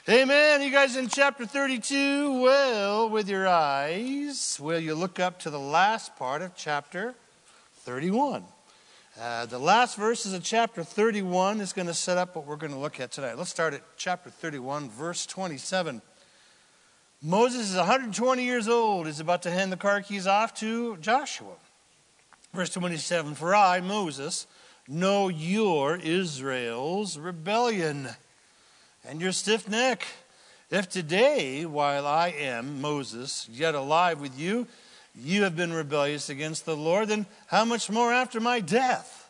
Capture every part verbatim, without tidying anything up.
Amen. You guys in chapter thirty-two? Well, with your eyes, will you look up to the last part of chapter thirty-one? Uh, the last verses of chapter thirty-one is going to set up what we're going to look at tonight. Let's start at chapter thirty-one, verse twenty-seven. Moses is one hundred twenty years old. He's about to hand the car keys off to Joshua. Verse twenty-seven, for I, Moses, know your Israel's rebellion and your stiff neck. If today, while I am, Moses, yet alive with you, you have been rebellious against the Lord, then how much more after my death?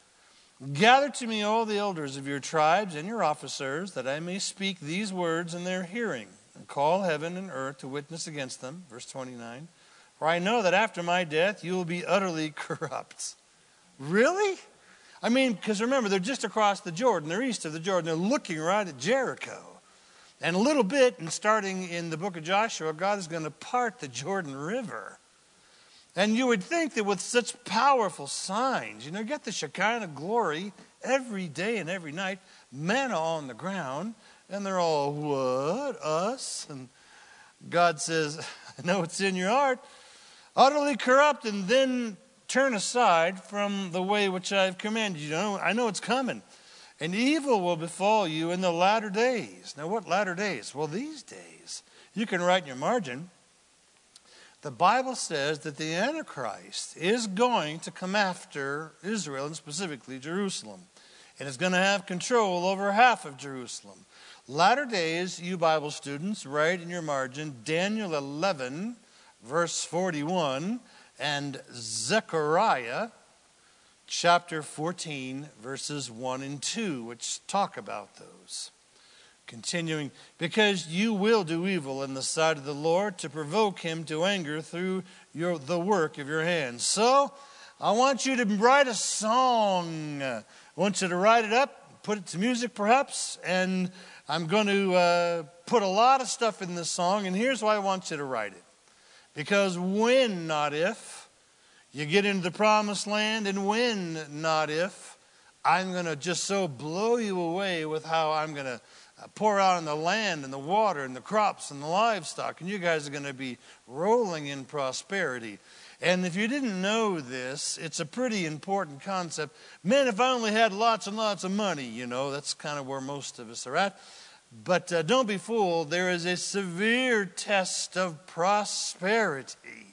Gather to me all the elders of your tribes and your officers, that I may speak these words in their hearing, and call heaven and earth to witness against them. Verse twenty-nine, for I know that after my death you will be utterly corrupt. Really? I mean, because remember, they're just across the Jordan. They're east of the Jordan. They're looking right at Jericho. And a little bit, and starting in the book of Joshua, God is going to part the Jordan River. And you would think that with such powerful signs, you know, get the Shekinah glory every day and every night, manna on the ground, and they're all, what, us? And God says, I know it's in your heart, utterly corrupt, and then turn aside from the way which I have commanded you. know, I know it's coming. And evil will befall you in the latter days. Now, what latter days? Well, these days. You can write in your margin. The Bible says that the Antichrist is going to come after Israel, and specifically Jerusalem. And is going to have control over half of Jerusalem. Latter days, you Bible students, write in your margin, Daniel eleven, verse forty-one, and Zechariah chapter fourteen, verses one and two, which talk about those. Continuing, because you will do evil in the sight of the Lord to provoke him to anger through your, the work of your hands. So, I want you to write a song. I want you to write it up, put it to music perhaps, and I'm going to uh, put a lot of stuff in this song, and here's why I want you to write it. Because when, not if, you get into the promised land, and when, not if, I'm going to just so blow you away with how I'm going to pour out on the land and the water and the crops and the livestock, and you guys are going to be rolling in prosperity. And if you didn't know this, it's a pretty important concept. Man, if I only had lots and lots of money, you know, that's kind of where most of us are at. But uh, don't be fooled, there is a severe test of prosperity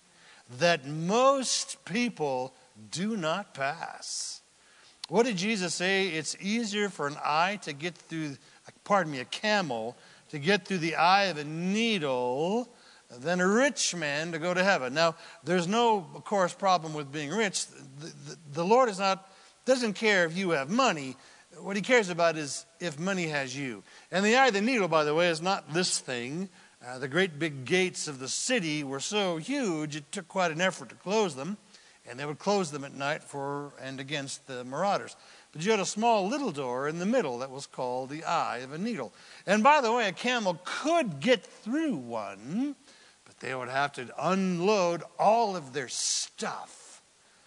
that most people do not pass. What did Jesus say? It's easier for an eye to get through, pardon me, a camel to get through the eye of a needle than a rich man to go to heaven. Now, there's no, of course, problem with being rich. The, the, the Lord is not, doesn't care if you have money. What he cares about is if money has you. And the eye of the needle, by the way, is not this thing. Uh, the great big gates of the city were so huge, it took quite an effort to close them. And they would close them at night for and against the marauders. But you had a small little door in the middle that was called the eye of a needle. And by the way, a camel could get through one, but they would have to unload all of their stuff.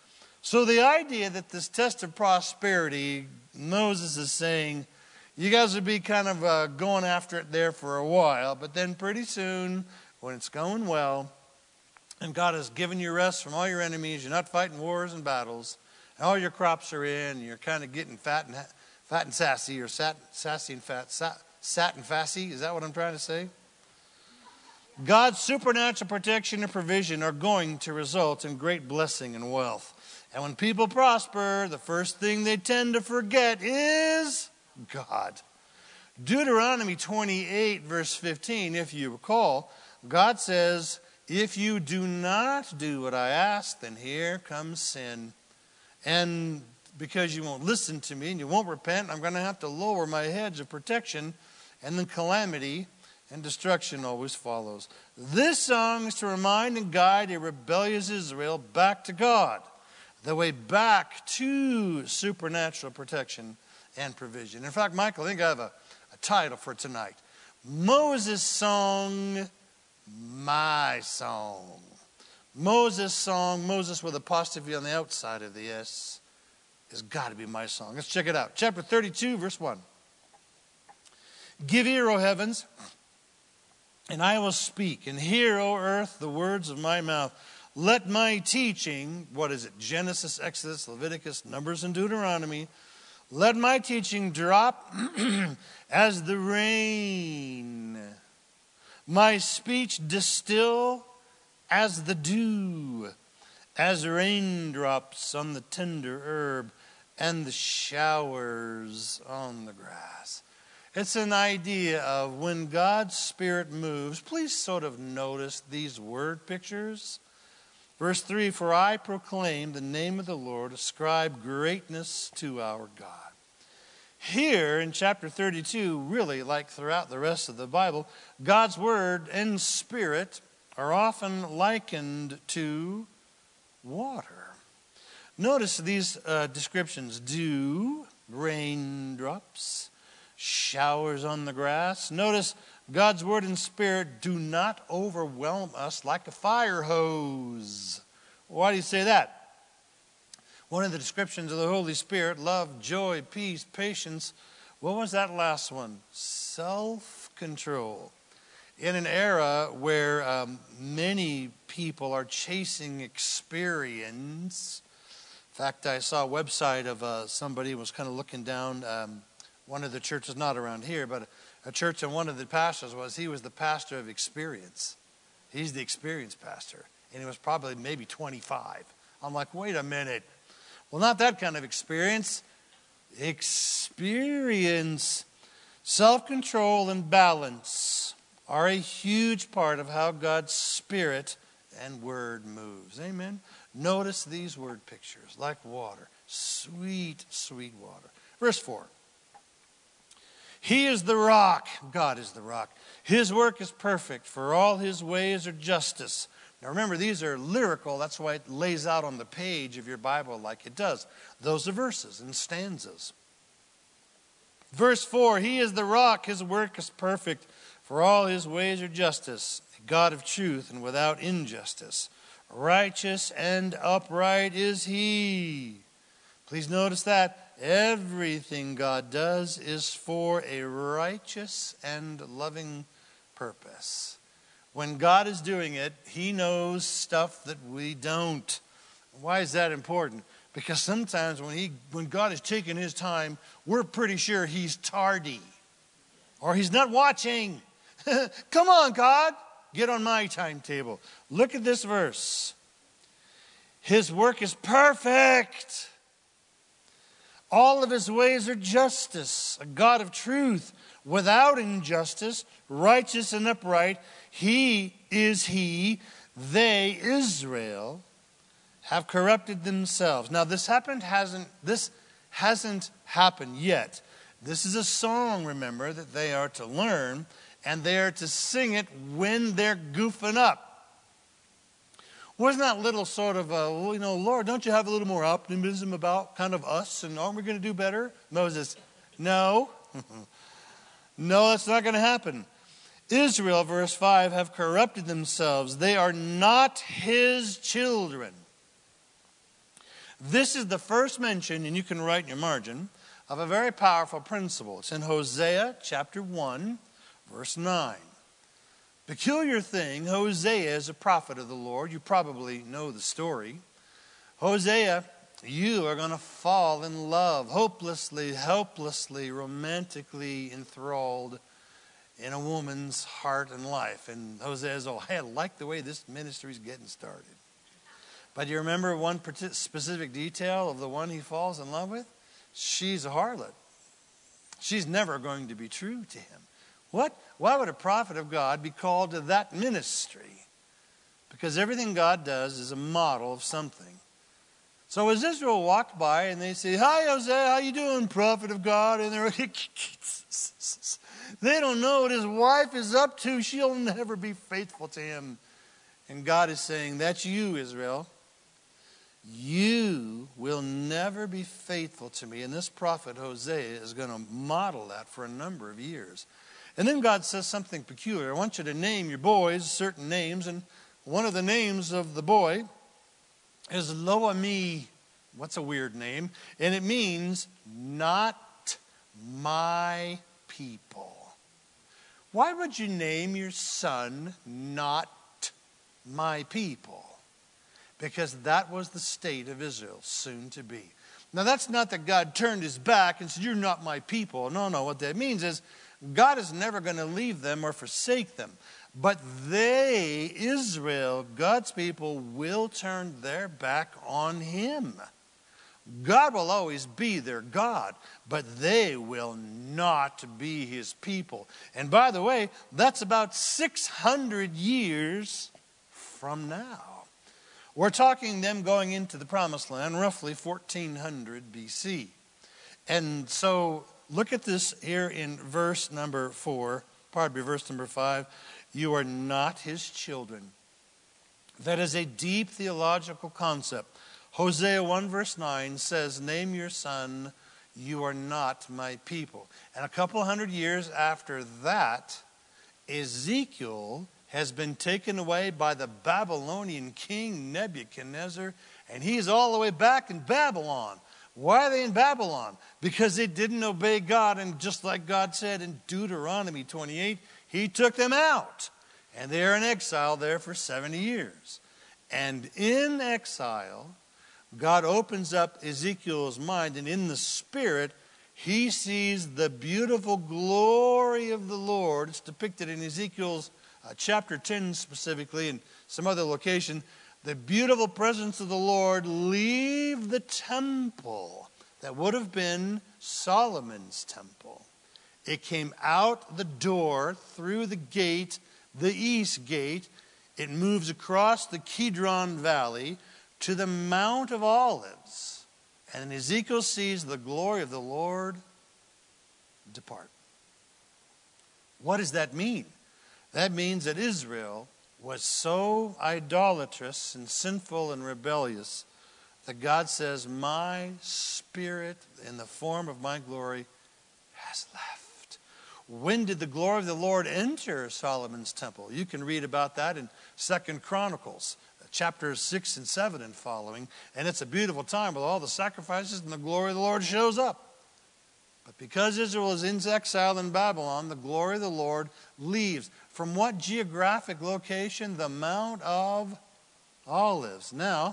So the idea that this test of prosperity, Moses is saying, you guys would be kind of uh, going after it there for a while, but then pretty soon, when it's going well, and God has given you rest from all your enemies, you're not fighting wars and battles, and all your crops are in, and you're kind of getting fat and fat and sassy, or sat, sassy and fat, sat, sat and fassy, is that what I'm trying to say? God's supernatural protection and provision are going to result in great blessing and wealth. And when people prosper, the first thing they tend to forget is God. Deuteronomy twenty-eight, verse fifteen, if you recall, God says, if you do not do what I ask, then here comes sin. And because you won't listen to me and you won't repent, I'm going to have to lower my hedge of protection, and then calamity and destruction always follows. This song is to remind and guide a rebellious Israel back to God, the way back to supernatural protection and provision. In fact, Michael, I think I have a, a title for tonight. Moses' Song, My Song. Moses' song, Moses with apostrophe on the outside of the S, has got to be my song. Let's check it out. Chapter thirty-two, verse one. Give ear, O heavens, and I will speak, and hear, O earth, the words of my mouth. Let my teaching, what is it, Genesis, Exodus, Leviticus, Numbers, and Deuteronomy, let my teaching drop as the rain, my speech distill as the dew, as raindrops on the tender herb and the showers on the grass. It's an idea of when God's Spirit moves. Please sort of notice these word pictures. Verse three, for I proclaim the name of the Lord, ascribe greatness to our God. Here in chapter thirty-two, really like throughout the rest of the Bible, God's Word and Spirit are often likened to water. Notice these uh, descriptions: dew, raindrops, showers on the grass. Notice God's Word and Spirit do not overwhelm us like a fire hose. Why do you say that? One of the descriptions of the Holy Spirit, love, joy, peace, patience. What was that last one? Self-control. In an era where um, many people are chasing experience. In fact, I saw a website of uh, somebody who was kind of looking down um, one of the churches, not around here, but a church, and one of the pastors was, he was the pastor of experience. He's the experience pastor. And he was probably maybe twenty-five. I'm like, wait a minute. Well, not that kind of experience. Experience. Self-control and balance are a huge part of how God's Spirit and Word moves. Amen? Notice these word pictures, like water. Sweet, sweet water. Verse four. He is the rock. God is the rock. His work is perfect, for all his ways are justice. Now remember, these are lyrical. That's why it lays out on the page of your Bible like it does. Those are verses and stanzas. Verse four, he is the rock. His work is perfect, for all his ways are justice. A God of truth and without injustice. Righteous and upright is he. Please notice that. Everything God does is for a righteous and loving purpose. When God is doing it, he knows stuff that we don't. Why is that important? Because sometimes when he, when God is taking his time, we're pretty sure he's tardy. Or he's not watching. Come on, God. Get on my timetable. Look at this verse. His work is perfect. All of his ways are justice, a God of truth, without injustice, righteous and upright. He is he, they, Israel, have corrupted themselves. Now this happened hasn't this hasn't happened yet. This is a song, remember, that they are to learn, and they are to sing it when they're goofing up. Wasn't that little sort of, a, well, you know, Lord, don't you have a little more optimism about kind of us, and aren't we going to do better? Moses, no. No, that's not going to happen. Israel, verse five, have corrupted themselves. They are not his children. This is the first mention, and you can write in your margin, of a very powerful principle. It's in Hosea chapter one, verse nine. Peculiar thing, Hosea is a prophet of the Lord. You probably know the story. Hosea, you are going to fall in love, hopelessly, helplessly, romantically enthralled in a woman's heart and life. And Hosea says, oh, I like the way this ministry is getting started. But you remember one specific detail of the one he falls in love with? She's a harlot. She's never going to be true to him. What? Why would a prophet of God be called to that ministry? Because everything God does is a model of something. So as Israel walked by and they say, hi, Hosea, how you doing, prophet of God? And they're they don't know what his wife is up to. She'll never be faithful to him. And God is saying, that's you, Israel. You will never be faithful to me. And this prophet, Hosea, is going to model that for a number of years. And then God says something peculiar. I want you to name your boys certain names. And one of the names of the boy is Lo-Ammi. What's a weird name? And it means not my people. why would you name your son Not My People? Because that was the state of Israel, soon to be. Now, that's not that God turned his back and said, you're not my people. No, no. What that means is God is never going to leave them or forsake them. But they, Israel, God's people, will turn their back on him. God will always be their God, but they will not be his people. And by the way, that's about six hundred years from now. We're talking them going into the promised land, roughly fourteen hundred B C. And so look at this here in verse number four, pardon me, verse number five. You are not his children. That is a deep theological concept. Hosea one verse nine says, name your son, you are not my people. And a couple hundred years after that, Ezekiel has been taken away by the Babylonian king Nebuchadnezzar, and he's all the way back in Babylon. Why are they in Babylon? Because they didn't obey God, and just like God said in Deuteronomy twenty-eight, he took them out. And they're in exile there for seventy years. And in exile, God opens up Ezekiel's mind, and in the spirit, he sees the beautiful glory of the Lord. It's depicted in Ezekiel's uh, chapter ten specifically, and some other location. The beautiful presence of the Lord leave the temple that would have been Solomon's temple. It came out the door through the gate, the east gate. It moves across the Kidron Valley to the Mount of Olives. And Ezekiel sees the glory of the Lord depart. What does that mean? That means that Israel was so idolatrous and sinful and rebellious that God says, my spirit in the form of my glory has left. When did the glory of the Lord enter Solomon's temple? You can read about that in Second Chronicles, chapters six and seven and following. And it's a beautiful time with all the sacrifices, and the glory of the Lord shows up. But because Israel is in exile in Babylon, the glory of the Lord leaves. From what geographic location? The Mount of Olives. Now,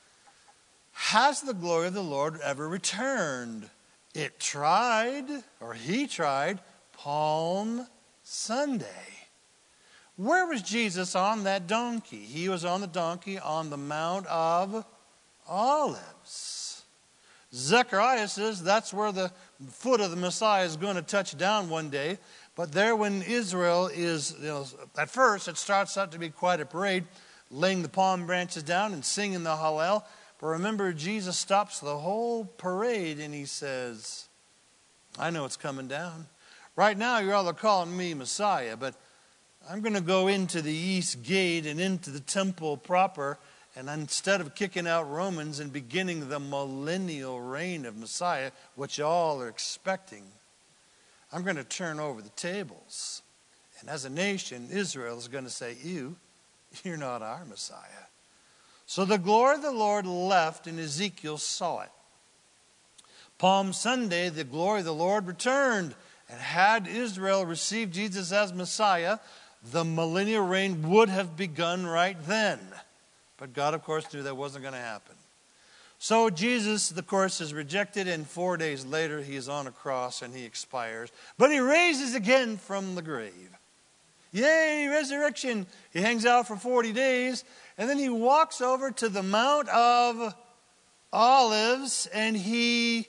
has the glory of the Lord ever returned? It tried, or he tried, Palm Sunday. Where was Jesus on that donkey? He was on the donkey on the Mount of Olives. Zechariah says that's where the foot of the Messiah is going to touch down one day. But there when Israel is, you know, at first it starts out to be quite a parade, laying the palm branches down and singing the Hallel. But remember, Jesus stops the whole parade and he says, I know it's coming down. Right now you're all calling me Messiah, but I'm going to go into the east gate and into the temple proper, and instead of kicking out Romans and beginning the millennial reign of Messiah, which all are expecting, I'm going to turn over the tables. And as a nation, Israel is going to say, you, you're not our Messiah. So the glory of the Lord left, and Ezekiel saw it. Palm Sunday, the glory of the Lord returned. And had Israel received Jesus as Messiah, the millennial reign would have begun right then. But God, of course, knew that wasn't going to happen. So Jesus, of course, is rejected, and four days later he is on a cross and he expires. But he raises again from the grave. Yay, resurrection! He hangs out for forty days, and then he walks over to the Mount of Olives and he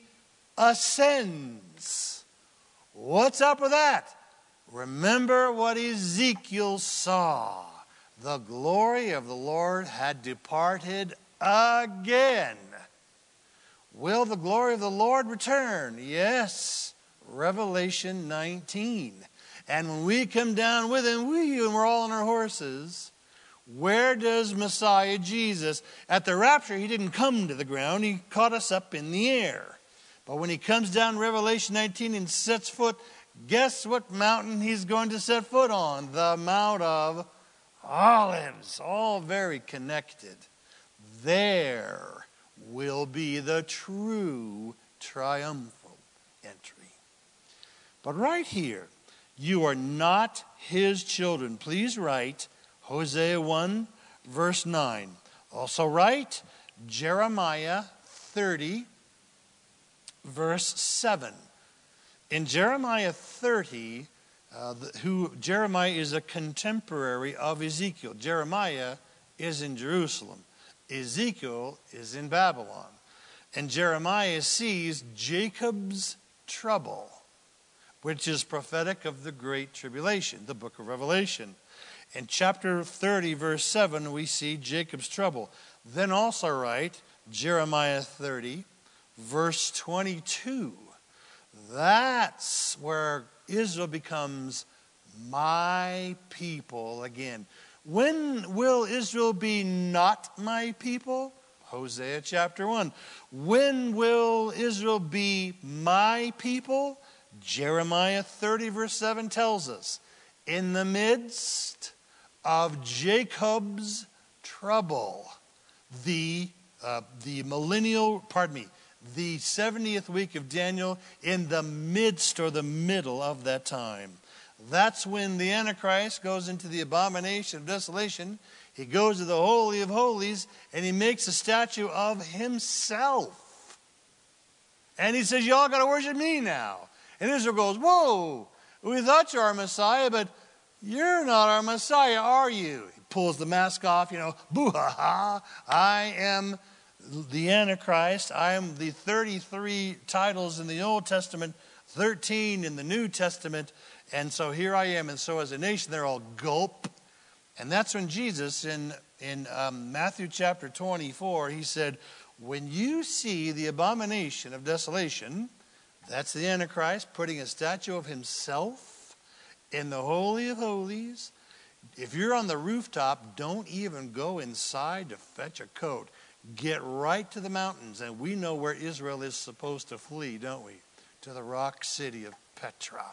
ascends. What's up with that? Remember what Ezekiel saw. The glory of the Lord had departed again. Will the glory of the Lord return? Yes. Revelation nineteen. And when we come down with him, we, and we're all on our horses, where does Messiah Jesus? At the rapture, he didn't come to the ground. He caught us up in the air. But when he comes down Revelation nineteen and sets foot, guess what mountain he's going to set foot on? The Mount of Olives. All very connected. There will be the true triumphal entry. But right here, You are not his children. Please write Hosea one, verse nine. Also write Jeremiah thirty, verse seven. In Jeremiah thirty, uh, the, who Jeremiah is a contemporary of Ezekiel. Jeremiah is in Jerusalem. Ezekiel is in Babylon. And Jeremiah sees Jacob's trouble, which is prophetic of the Great Tribulation, the book of Revelation. In chapter thirty, verse seven, we see Jacob's trouble. Then also write Jeremiah thirty, verse twenty-two. That's where Israel becomes my people again. When will Israel be not my people? Hosea chapter one. When will Israel be my people? Jeremiah thirty, verse seven tells us, in the midst of Jacob's trouble, the uh, the millennial, pardon me, the seventieth week of Daniel, in the midst or the middle of that time. That's when the Antichrist goes into the abomination of desolation. He goes to the Holy of Holies and he makes a statue of himself. And he says, y'all got to worship me now. And Israel goes, whoa, we thought you were our Messiah, but you're not our Messiah, are you? He pulls the mask off, you know, boo-ha-ha. I am the Antichrist. I am the thirty-three titles in the Old Testament, thirteen in the New Testament. And so here I am. And so as a nation, they're all gulp. And that's when Jesus, in, in um, Matthew chapter twenty-four, he said, when you see the abomination of desolation, that's the Antichrist putting a statue of himself in the Holy of Holies. If you're on the rooftop, don't even go inside to fetch a coat. Get right to the mountains. And we know where Israel is supposed to flee, don't we? To the rock city of Petra.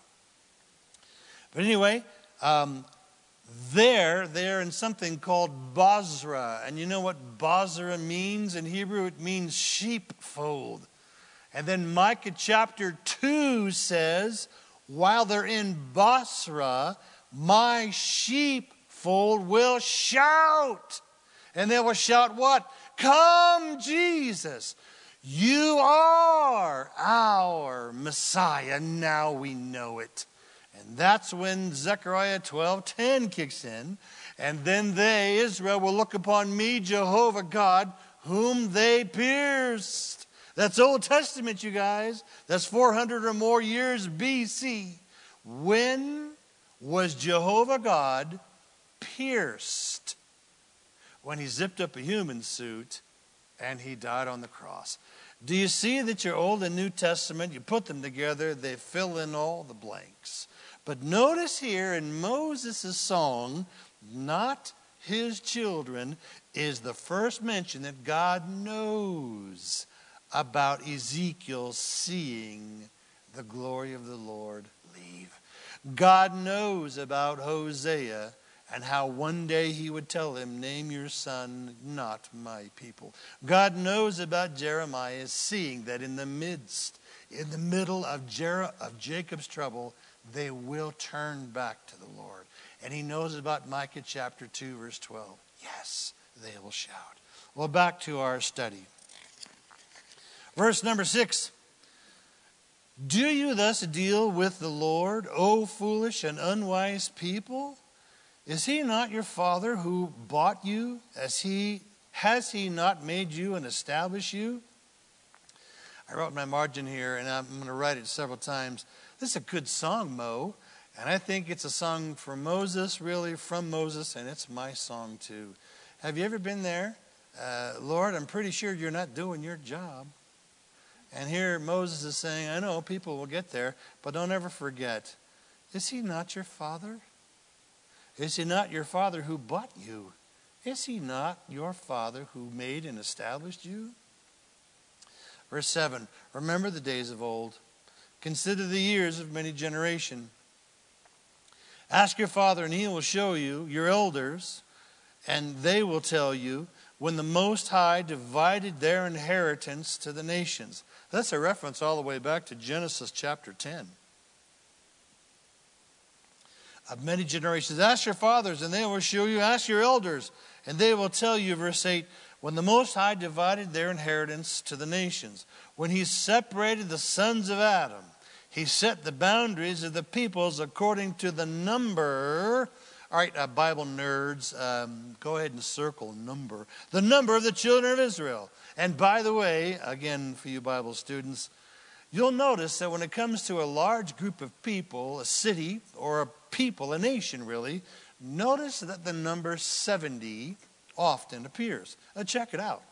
But anyway, um, there, they're in something called Bozrah. And you know what Bozrah means? In Hebrew, it means sheepfold. And then Micah chapter two says, while they're in Bozrah, my sheepfold will shout. And they will shout what? Come, Jesus. You are our Messiah. Now we know it. And that's when Zechariah twelve ten kicks in. And then they, Israel, will look upon me, Jehovah God, whom they pierced. That's Old Testament, you guys. That's four hundred or more years B C. When was Jehovah God pierced? When he zipped up a human suit and he died on the cross. Do you see that your Old and New Testament, you put them together, they fill in all the blanks. But notice here in Moses' song, not his children, is the first mention that God knows about Ezekiel seeing the glory of the Lord leave. God knows about Hosea and how one day he would tell him, name your son not my people. God knows about Jeremiah seeing that in the midst, in the middle of, Jer- of Jacob's trouble, they will turn back to the Lord. And he knows about Micah chapter two, verse twelve. Yes, they will shout. Well, back to our study. Verse number six. Do you thus deal with the Lord, O foolish and unwise people? Is he not your father who bought you? As he, has he not made you and established you? I wrote my margin here, and I'm going to write it several times. This is a good song, Mo. And I think it's a song for Moses, really from Moses, and it's my song too. Have you ever been there? Uh, Lord, I'm pretty sure you're not doing your job. And here Moses is saying, I know people will get there, but don't ever forget, is he not your father? Is he not your father who bought you? Is he not your father who made and established you? Verse seven, remember the days of old. Consider the years of many generations. Ask your father, and he will show you, your elders, and they will tell you, when the Most High divided their inheritance to the nations. That's a reference all the way back to Genesis chapter ten. of many generations. Ask your fathers, and they will show you. Ask your elders, and they will tell you. Verse eight, when the Most High divided their inheritance to the nations, when he separated the sons of Adam, he set the boundaries of the peoples according to the number. All right, uh, Bible nerds, um, go ahead and circle number. The number of the children of Israel. And by the way, again, for you Bible students, you'll notice that when it comes to a large group of people, a city or a people, a nation really, notice that the number seventy often appears. Uh, check it out.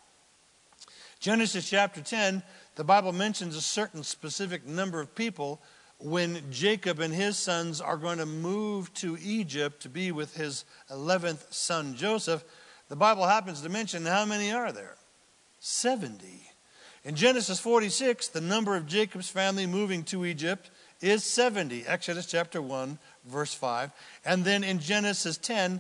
Genesis chapter ten, the Bible mentions a certain specific number of people when Jacob and his sons are going to move to Egypt to be with his eleventh son Joseph. The Bible happens to mention how many are there? seventy. In Genesis forty-six, the number of Jacob's family moving to Egypt is seventy. Exodus chapter one, verse five. And then in Genesis ten,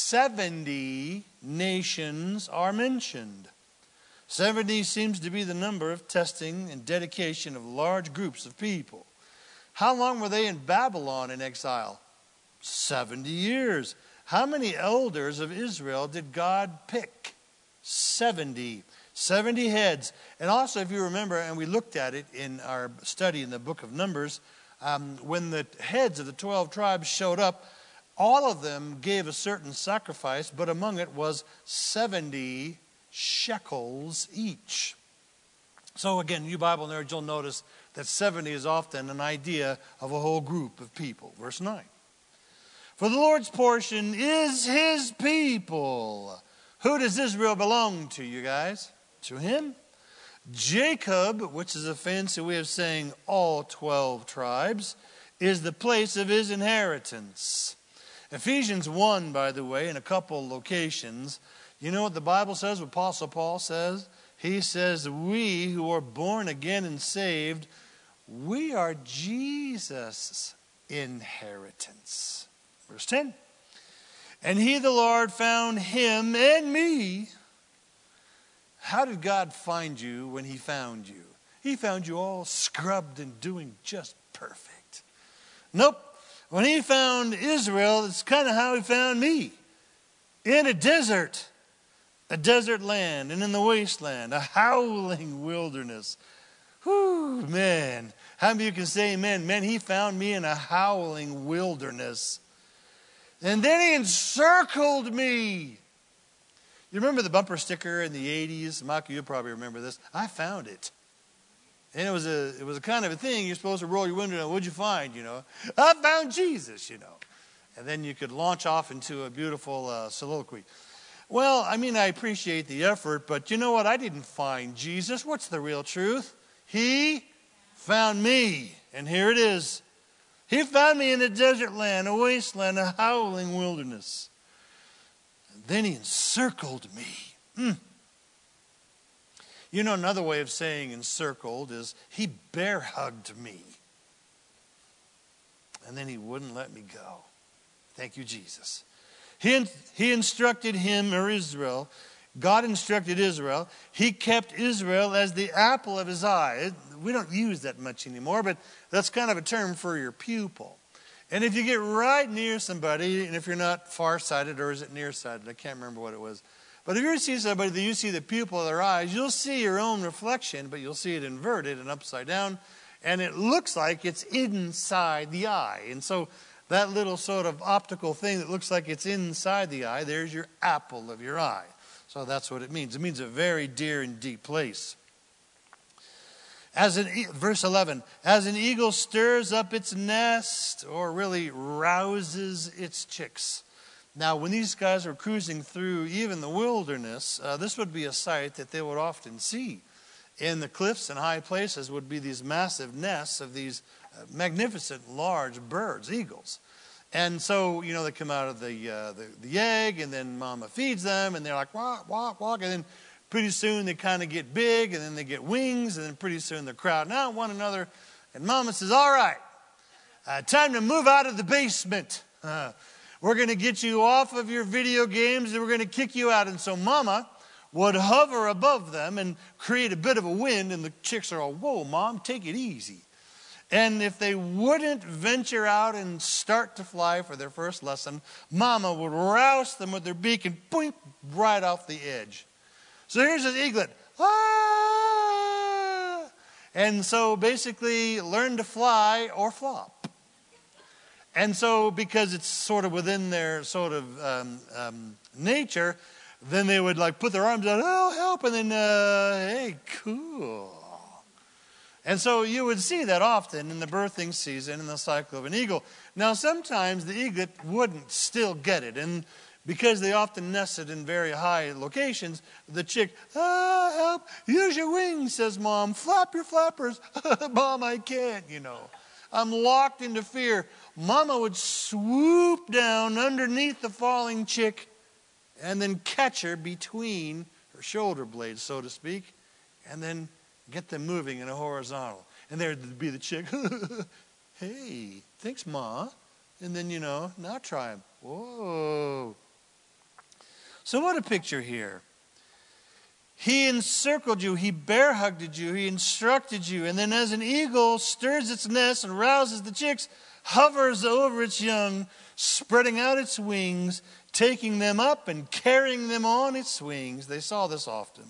seventy nations are mentioned. seventy seems to be the number of testing and dedication of large groups of people. How long were they in Babylon in exile? seventy years. How many elders of Israel did God pick? seventy. seventy heads. And also, if you remember, and we looked at it in our study in the book of Numbers, um, when the heads of the twelve tribes showed up, all of them gave a certain sacrifice, but among it was seventy shekels each. So again, you Bible nerds, you'll notice that seventy is often an idea of a whole group of people. Verse nine. For the Lord's portion is his people. Who does Israel belong to, you guys? To him. Jacob, which is a fancy way of saying all twelve tribes, is the place of his inheritance. Ephesians one, by the way, in a couple locations, you know what the Bible says, what Apostle Paul says? He says, we who are born again and saved, we are Jesus' inheritance. Verse ten. And he, the Lord, found him and me. How did God find you when he found you? He found you all scrubbed and doing just perfect. Nope. When he found Israel, it's kind of how he found me. In a desert. A desert land and in the wasteland. A howling wilderness. Whew, man. How many of you can say amen? Man, he found me in a howling wilderness. And then he encircled me. You remember the bumper sticker in the eighties? Michael, you'll probably remember this. I found it. And it was a it was a kind of a thing. You're supposed to roll your window down. What'd you find, you know? I found Jesus, you know. And then you could launch off into a beautiful uh, soliloquy. Well, I mean, I appreciate the effort, but you know what? I didn't find Jesus. What's the real truth? He found me. And here it is. He found me in a desert land, a wasteland, a howling wilderness. And then he encircled me. Mm. You know, another way of saying encircled is he bear hugged me. And then he wouldn't let me go. Thank you, Jesus. He, he instructed him, or Israel. God instructed Israel. He kept Israel as the apple of his eye. We don't use that much anymore, but that's kind of a term for your pupil. And if you get right near somebody, and if you're not farsighted, or is it nearsighted? I can't remember what it was. But if you ever see somebody that you see the pupil of their eyes, you'll see your own reflection, but you'll see it inverted and upside down. And it looks like it's inside the eye. And so that little sort of optical thing that looks like it's inside the eye, there's your apple of your eye. So that's what it means. It means a very dear and deep place. As an, verse eleven, as an eagle stirs up its nest, or really rouses its chicks. Now, when these guys were cruising through even the wilderness, uh, this would be a sight that they would often see. In the cliffs and high places would be these massive nests of these uh, magnificent large birds, eagles. And so, you know, they come out of the, uh, the the egg, and then mama feeds them, and they're like, walk, walk, walk, and then pretty soon they kind of get big, and then they get wings, and then pretty soon they're crowding out one another. And mama says, all right, uh, time to move out of the basement. Uh, we're going to get you off of your video games, and we're going to kick you out. And so mama would hover above them and create a bit of a wind, and the chicks are all, whoa, Mom, take it easy. And if they wouldn't venture out and start to fly for their first lesson, Mama would rouse them with her beak and boink, right off the edge. So here's this eaglet. Ah! And so basically learn to fly or flop. And so because it's sort of within their sort of um, um, nature, then they would like put their arms out, oh, help, and then, uh, hey, cool. And so you would see that often in the birthing season in the cycle of an eagle. Now, sometimes the eaglet wouldn't still get it. And because they often nested in very high locations, the chick, ah, help, use your wings, says Mom. Flap your flappers. Mom, I can't, you know. I'm locked into fear. Mama would swoop down underneath the falling chick and then catch her between her shoulder blades, so to speak, and then get them moving in a horizontal. And there'd be the chick, hey, thanks, Ma. And then, you know, now try them. Whoa. So what a picture here. He encircled you, he bear hugged you, he instructed you. And then as an eagle stirs its nest and rouses the chicks, hovers over its young, spreading out its wings, taking them up and carrying them on its wings. They saw this often.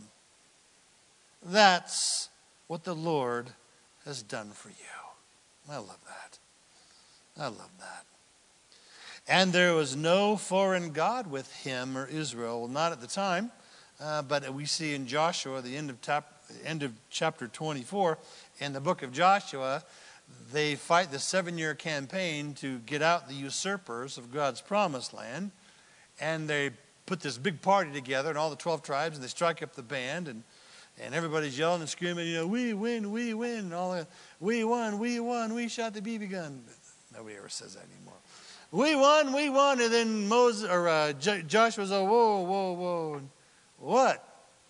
That's what the Lord has done for you. I love that. I love that. And there was no foreign god with him or Israel. Well, not at the time, uh, but we see in Joshua, the end of, tap, end of chapter twenty-four, in the book of Joshua, they fight the seven-year campaign to get out the usurpers of God's promised land. And they put this big party together, and all the twelve tribes, and they strike up the band, and And everybody's yelling and screaming, you know, we win, we win, and all that. We won, we won, we shot the B B gun. Nobody ever says that anymore. We won, we won, and then Moses or uh, J- Joshua's like, whoa, whoa, whoa. What?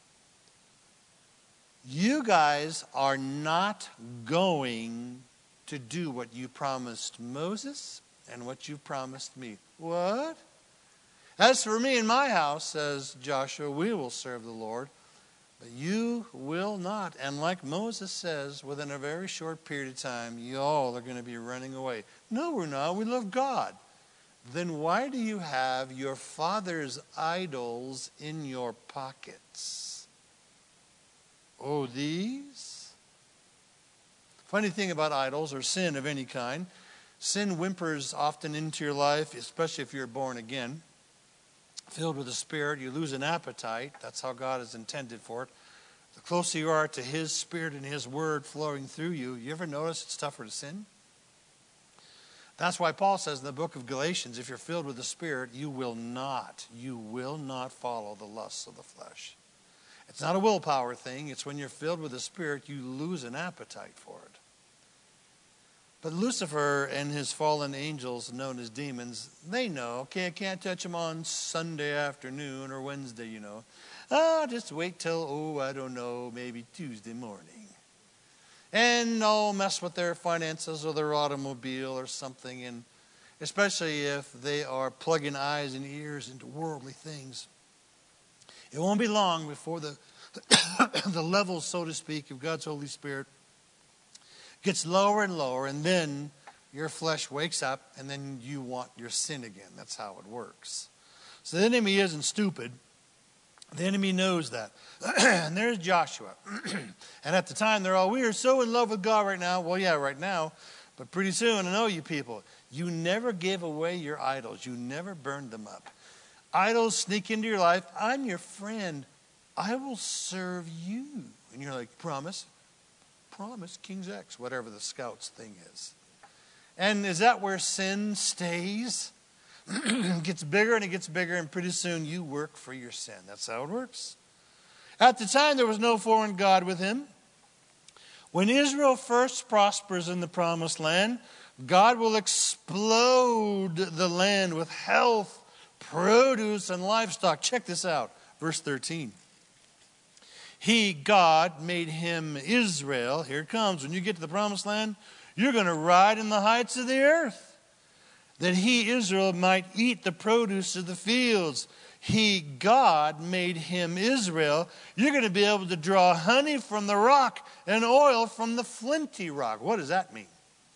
You guys are not going to do what you promised Moses and what you promised me. What? As for me and my house, says Joshua, we will serve the Lord. But you will not. And like Moses says, within a very short period of time, you all are going to be running away. No, we're not. We love God. Then why do you have your father's idols in your pockets? Oh, these? Funny thing about idols or sin of any kind, sin whimpers often into your life, especially if you're born again. Filled with the Spirit, you lose an appetite. That's how God has intended for it. The closer you are to His Spirit and His Word flowing through you, you ever notice it's tougher to sin? That's why Paul says in the book of Galatians, if you're filled with the Spirit, you will not, you will not follow the lusts of the flesh. It's not a willpower thing. It's when you're filled with the Spirit, you lose an appetite for it. But Lucifer and his fallen angels, known as demons, they know, okay, I can't touch them on Sunday afternoon or Wednesday, you know. Ah, just wait till, oh, I don't know, maybe Tuesday morning. And I'll mess with their finances or their automobile or something, and especially if they are plugging eyes and ears into worldly things. It won't be long before the, the levels, so to speak, of God's Holy Spirit gets lower and lower, and then your flesh wakes up, and then you want your sin again. That's how it works. So the enemy isn't stupid. The enemy knows that. And there's Joshua. And at the time, they're all, we are so in love with God right now. Well, yeah, right now. But pretty soon, I know you people, you never gave away your idols. You never burned them up. Idols sneak into your life. I'm your friend. I will serve you. And you're like, promise? Promise, King's X, whatever the Scouts thing is. And is that where sin stays? It gets bigger and it gets bigger, and pretty soon you work for your sin. That's how it works. At the time, there was no foreign god with him. When Israel first prospers in the promised land, God will explode the land with health, produce, and livestock. Check this out, verse thirteen. He, God, made him Israel. Here it comes. When you get to the promised land, you're going to ride in the heights of the earth, that he, Israel, might eat the produce of the fields. He, God, made him Israel. You're going to be able to draw honey from the rock and oil from the flinty rock. What does that mean?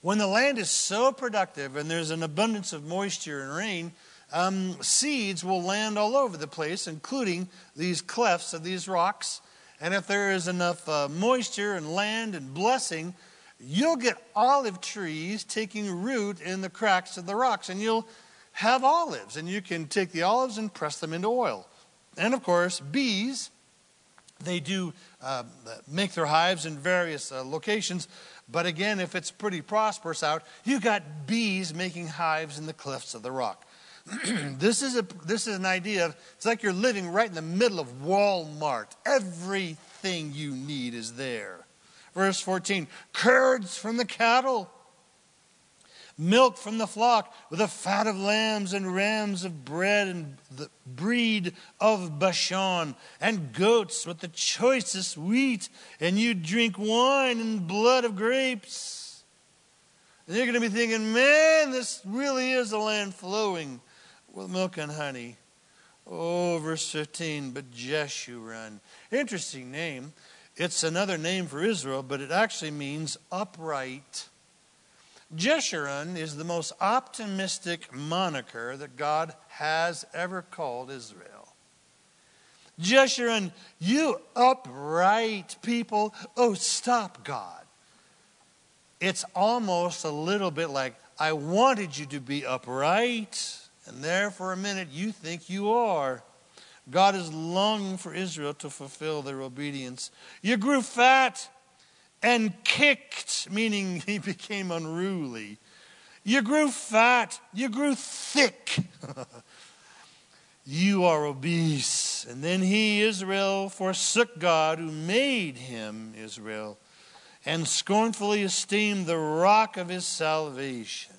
When the land is so productive and there's an abundance of moisture and rain, um, seeds will land all over the place, including these clefts of these rocks. And if there is enough uh, moisture and land and blessing, you'll get olive trees taking root in the cracks of the rocks. And you'll have olives. And you can take the olives and press them into oil. And of course, bees, they do uh, make their hives in various uh, locations. But again, if it's pretty prosperous out, you got bees making hives in the cliffs of the rock. This is a this is an idea of, it's like you're living right in the middle of Walmart. Everything you need is there. Verse fourteen, curds from the cattle, milk from the flock, with the fat of lambs and rams of bread and the breed of Bashan, and goats with the choicest wheat, and you drink wine and blood of grapes. And you're going to be thinking, man, this really is a land flowing with milk and honey. Oh, verse fifteen, but Jeshurun. Interesting name. It's another name for Israel, but it actually means upright. Jeshurun is the most optimistic moniker that God has ever called Israel. Jeshurun, you upright people. Oh, stop, God. It's almost a little bit like, I wanted you to be upright, and there for a minute you think you are. God is longing for Israel to fulfill their obedience. You grew fat and kicked, meaning he became unruly. You grew fat. You grew thick. You are obese. And then he, Israel, forsook God who made him, Israel, and scornfully esteemed the rock of his salvation.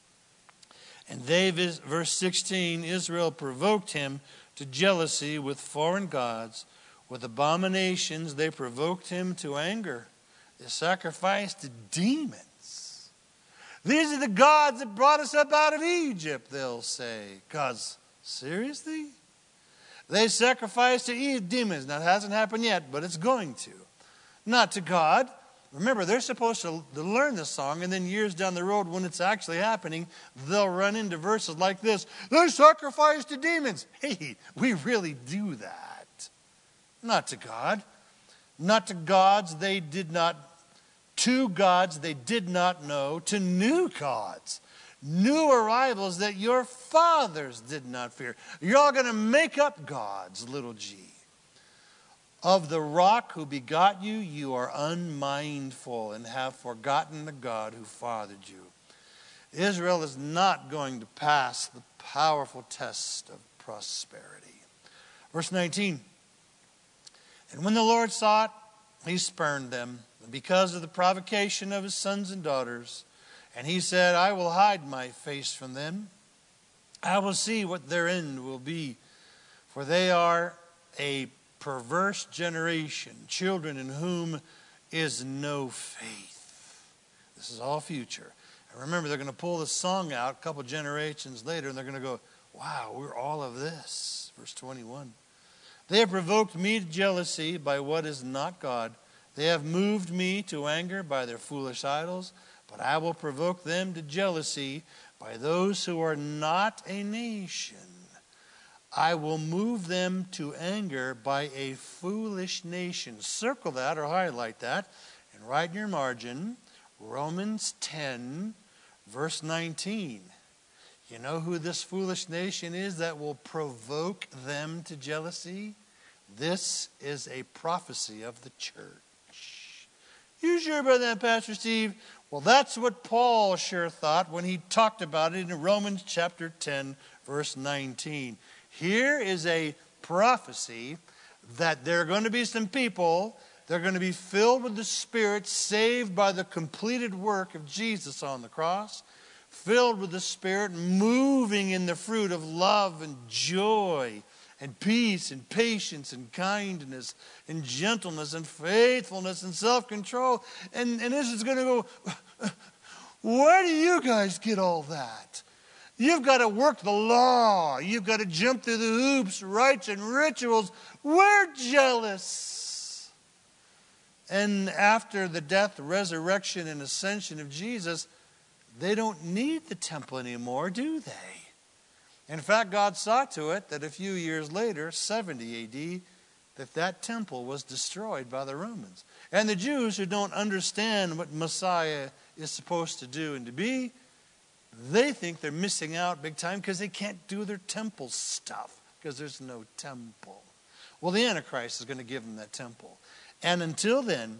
And they, verse sixteen, Israel provoked him to jealousy with foreign gods. With abominations they provoked him to anger. They sacrificed to demons. These are the gods that brought us up out of Egypt, they'll say. Gods, seriously? They sacrificed to demons. Now, it hasn't happened yet, but it's going to. Not to God. Remember, they're supposed to, to learn this song, and then years down the road, when it's actually happening, they'll run into verses like this. They sacrifice to demons. Hey, we really do that. Not to God. Not to gods they did not, to gods they did not know, to new gods. New arrivals that your fathers did not fear. You're all going to make up gods, little g. Of the rock who begot you, you are unmindful and have forgotten the God who fathered you. Israel is not going to pass the powerful test of prosperity. Verse nineteen. And when the Lord saw it, he spurned them because of the provocation of his sons and daughters. And he said, I will hide my face from them. I will see what their end will be. For they are a perverse generation, children in whom is no faith. This is all future. And remember, they're going to pull this song out a couple generations later, and they're going to go, wow, we're all of this. Verse twenty-one. They have provoked me to jealousy by what is not God. They have moved me to anger by their foolish idols, but I will provoke them to jealousy by those who are not a nation. I will move them to anger by a foolish nation. Circle that or highlight that and write in your margin, Romans ten, verse nineteen. You know who this foolish nation is that will provoke them to jealousy? This is a prophecy of the church. You sure about that, Pastor Steve? Well, that's what Paul sure thought when he talked about it in Romans chapter ten, verse nineteen. Here is a prophecy that there are going to be some people, they're going to be filled with the Spirit, saved by the completed work of Jesus on the cross, filled with the Spirit, moving in the fruit of love and joy and peace and patience and kindness and gentleness and faithfulness and self-control. And, and this is going to go, where do you guys get all that? You've got to work the law. You've got to jump through the hoops, rites, and rituals. We're jealous. And after the death, resurrection, and ascension of Jesus, they don't need the temple anymore, do they? In fact, God saw to it that a few years later, seventy A D, that that temple was destroyed by the Romans. And the Jews who don't understand what Messiah is supposed to do and to be, they think they're missing out big time because they can't do their temple stuff because there's no temple. Well, the Antichrist is going to give them that temple. And until then,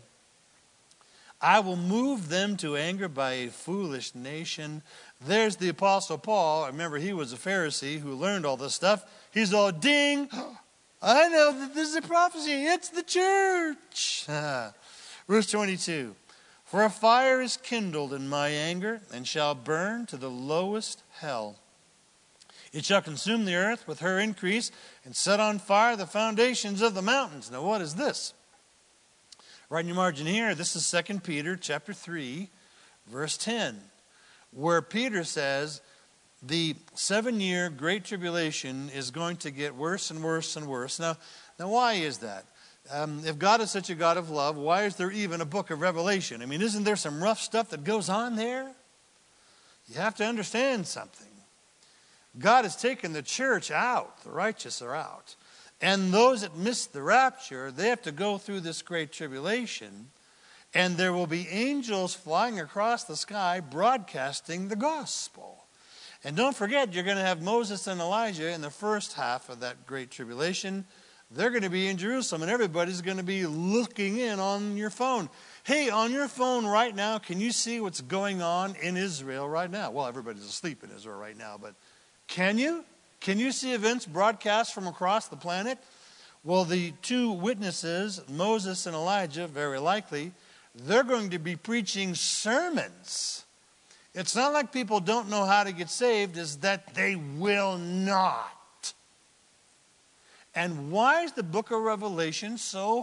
I will move them to anger by a foolish nation. There's the Apostle Paul. Remember, he was a Pharisee who learned all this stuff. He's all, ding, I know that this is a prophecy. It's the church. Verse twenty-two. For a fire is kindled in my anger and shall burn to the lowest hell. It shall consume the earth with her increase and set on fire the foundations of the mountains. Now what is this? Right in your margin here, this is Second Peter chapter three, verse ten, where Peter says the seven-year Great Tribulation is going to get worse and worse and worse. Now, now why is that? Um, if God is such a God of love, why is there even a book of Revelation? I mean, isn't there some rough stuff that goes on there? You have to understand something. God has taken the church out. The righteous are out. And those that miss the rapture, they have to go through this great tribulation. And there will be angels flying across the sky broadcasting the gospel. And don't forget, you're going to have Moses and Elijah in the first half of that great tribulation. They're going to be in Jerusalem, and everybody's going to be looking in on your phone. Hey, on your phone right now, can you see what's going on in Israel right now? Well, everybody's asleep in Israel right now, but can you? Can you see events broadcast from across the planet? Well, the two witnesses, Moses and Elijah, very likely, they're going to be preaching sermons. It's not like people don't know how to get saved, it's that they will not. And why is the book of Revelation so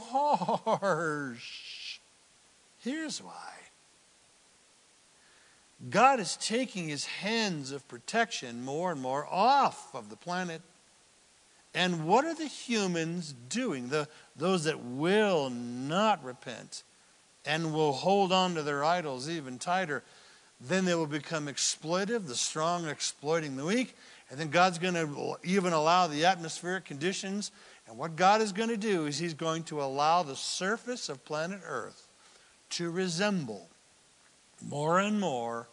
harsh? Here's why. God is taking his hands of protection more and more off of the planet. And what are the humans doing? The, those that will not repent and will hold on to their idols even tighter. Then they will become exploitive, the strong exploiting the weak. And then God's going to even allow the atmospheric conditions. And what God is going to do is he's going to allow the surface of planet Earth to resemble more and more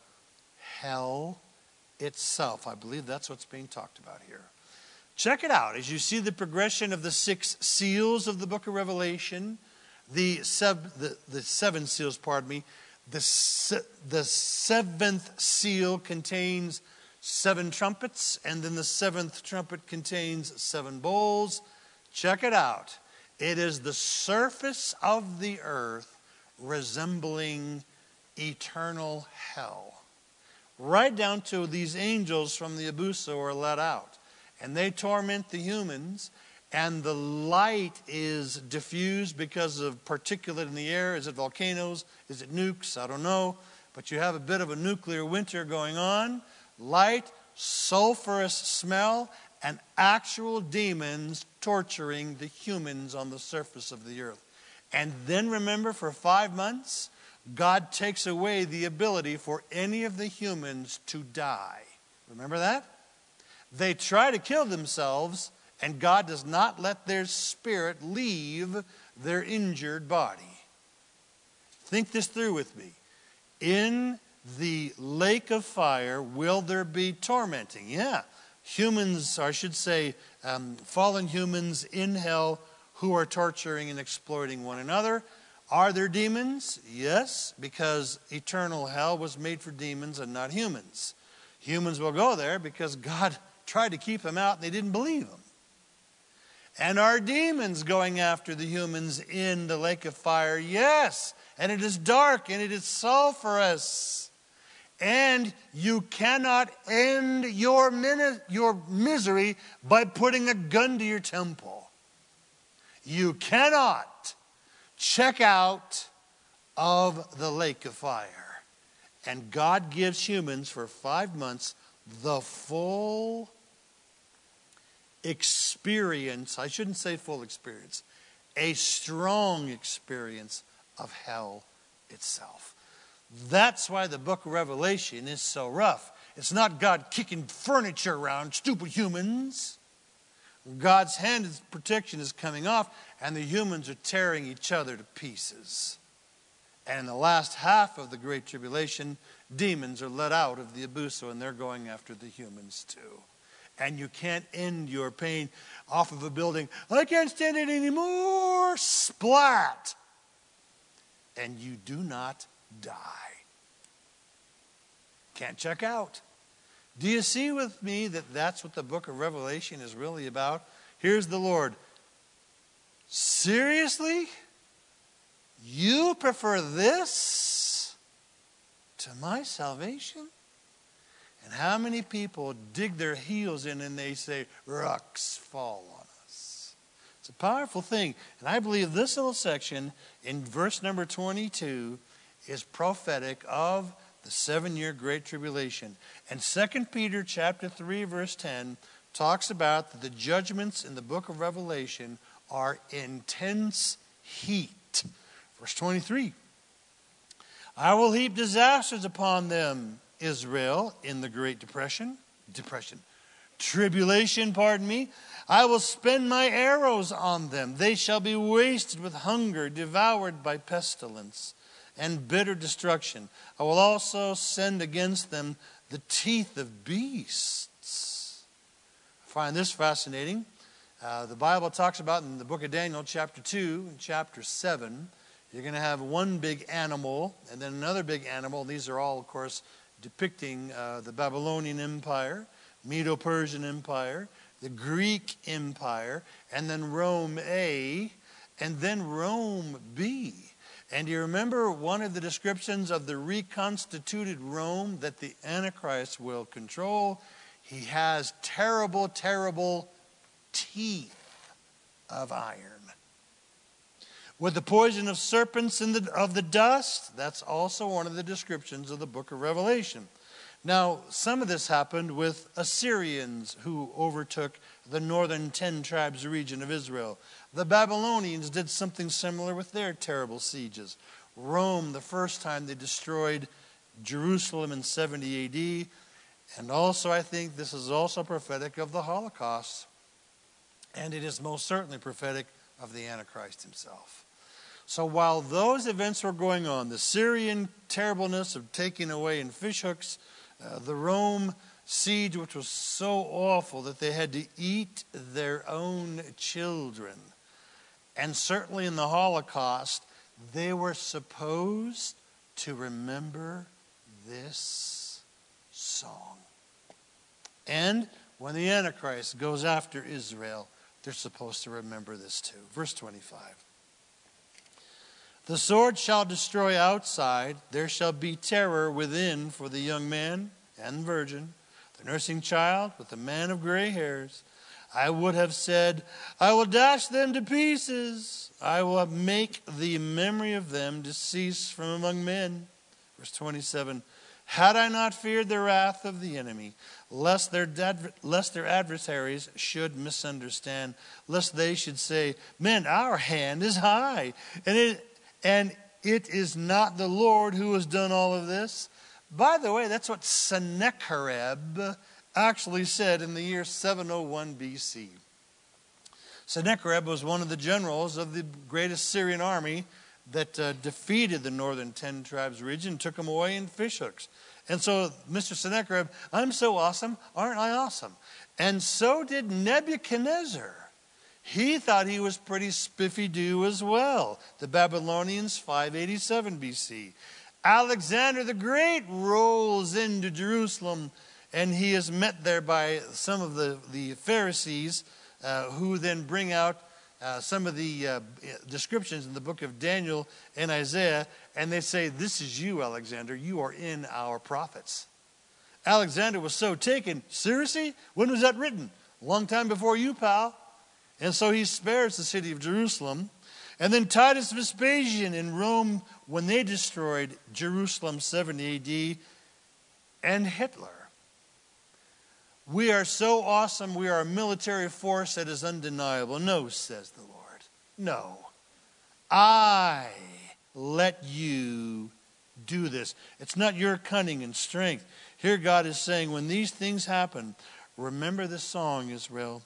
hell itself. I believe that's what's being talked about here. Check it out. As you see the progression of the six seals of the book of Revelation, the, sub, the, the seven seals, pardon me, the, se, the seventh seal contains seven trumpets, and then the seventh trumpet contains seven bowls. Check it out. It is the surface of the earth resembling eternal hell. Right down to these angels from the Abusa are let out. And they torment the humans. And the light is diffused because of particulate in the air. Is it volcanoes? Is it nukes? I don't know. But you have a bit of a nuclear winter going on. Light, sulfurous smell, and actual demons torturing the humans on the surface of the earth. And then remember, for five months, God takes away the ability for any of the humans to die. Remember that? They try to kill themselves, and God does not let their spirit leave their injured body. Think this through with me. In the lake of fire, will there be tormenting? Yeah. Humans, or I should say, um, fallen humans in hell who are torturing and exploiting one another. Are there demons? Yes, because eternal hell was made for demons and not humans. Humans will go there because God tried to keep them out and they didn't believe him. And are demons going after the humans in the lake of fire? Yes, and it is dark and it is sulfurous. And you cannot end your, min- your misery by putting a gun to your temple. You cannot check out of the lake of fire. And God gives humans for five months the full experience, I shouldn't say full experience, a strong experience of hell itself. That's why the book of Revelation is so rough. It's not God kicking furniture around, stupid humans. God's hand of protection is coming off, and the humans are tearing each other to pieces. And in the last half of the Great Tribulation, demons are let out of the abuso, and they're going after the humans too. And you can't end your pain off of a building. I can't stand it anymore. Splat. And you do not die. Can't check out. Do you see with me that that's what the book of Revelation is really about? Here's the Lord. Seriously? You prefer this to my salvation? And how many people dig their heels in and they say, rocks fall on us? It's a powerful thing. And I believe this little section in verse number twenty-two is prophetic of the seven-year Great Tribulation. And Second Peter chapter three, verse ten talks about that the judgments in the book of Revelation are intense heat. Verse twenty-three, I will heap disasters upon them, Israel, in the Great Depression, depression, tribulation, pardon me. I will spend my arrows on them. They shall be wasted with hunger, devoured by pestilence and bitter destruction. I will also send against them the teeth of beasts. I find this fascinating. Uh, the Bible talks about in the book of Daniel, chapter two and chapter seven, you're going to have one big animal and then another big animal. These are all, of course, depicting uh, the Babylonian Empire, Medo-Persian Empire, the Greek Empire, and then Rome A, and then Rome B. And do you remember one of the descriptions of the reconstituted Rome that the Antichrist will control? He has terrible, terrible teeth of iron. With the poison of serpents and the, of the dust, that's also one of the descriptions of the book of Revelation. Now, some of this happened with Assyrians who overtook the northern ten tribes region of Israel. The Babylonians did something similar with their terrible sieges. Rome, the first time they destroyed Jerusalem in seventy A D. And also, I think this is also prophetic of the Holocaust. And it is most certainly prophetic of the Antichrist himself. So while those events were going on, the Syrian terribleness of taking away in fishhooks, uh, the Rome siege, which was so awful that they had to eat their own children, and certainly in the Holocaust, they were supposed to remember this song. And when the Antichrist goes after Israel, they're supposed to remember this too. Verse twenty-five. The sword shall destroy outside. There shall be terror within for the young man and virgin, the nursing child with the man of gray hairs. I would have said, I will dash them to pieces. I will make the memory of them to cease from among men. Verse twenty-seven. Had I not feared the wrath of the enemy, lest their, adver- lest their adversaries should misunderstand, lest they should say, men, our hand is high, and it, and it is not the Lord who has done all of this. By the way, that's what Sennacherib actually said in the year seven oh one B C. Sennacherib was one of the generals of the greatest Syrian army that uh, defeated the northern ten tribes region, took them away in fishhooks. And so, Mister Sennacherib, I'm so awesome, aren't I awesome? And so did Nebuchadnezzar. He thought he was pretty spiffy-doo as well. The Babylonians, five eighty-seven B C. Alexander the Great rolls into Jerusalem, and he is met there by some of the, the Pharisees, uh, who then bring out Uh, some of the uh, descriptions in the book of Daniel and Isaiah, and they say, this is you, Alexander. You are in our prophets. Alexander was so taken. Seriously? When was that written? A long time before you, pal. And so he spares the city of Jerusalem. And then Titus Vespasian in Rome, when they destroyed Jerusalem, seventy A D, and Hitler. We are so awesome, we are a military force that is undeniable. No, says the Lord. No. I let you do this. It's not your cunning and strength. Here God is saying, when these things happen, remember this song, Israel.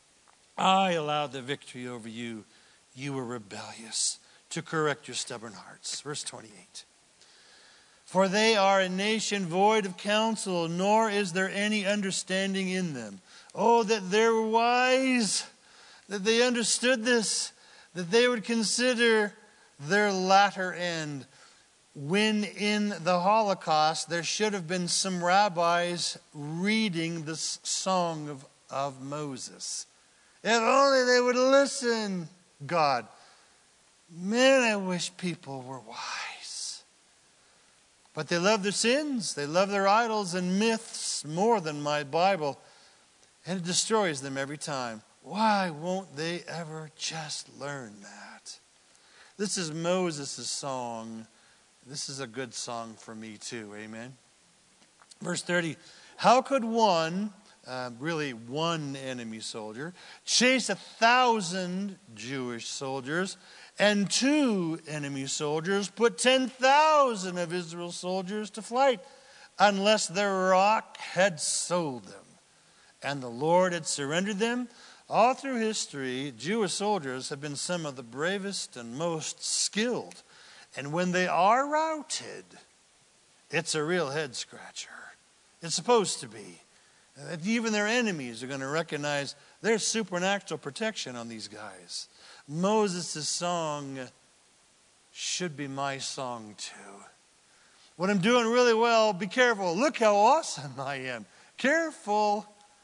I allowed the victory over you. You were rebellious, to correct your stubborn hearts. Verse twenty-eight. For they are a nation void of counsel, nor is there any understanding in them. Oh, that they were wise, that they understood this, that they would consider their latter end. When in the Holocaust, there should have been some rabbis reading this song of, of Moses. If only they would listen, God. Man, I wish people were wise. But they love their sins. They love their idols and myths more than my Bible. And it destroys them every time. Why won't they ever just learn that? This is Moses' song. This is a good song for me too. Amen. Verse thirty. How could one, uh, really one enemy soldier, chase a thousand Jewish soldiers, and two enemy soldiers put ten thousand of Israel's soldiers to flight, unless their rock had sold them and the Lord had surrendered them? All through history, Jewish soldiers have been some of the bravest and most skilled. And when they are routed, it's a real head scratcher. It's supposed to be. Even their enemies are going to recognize there's supernatural protection on these guys. Moses' song should be my song too. When I'm doing really well, be careful. Look how awesome I am. Careful.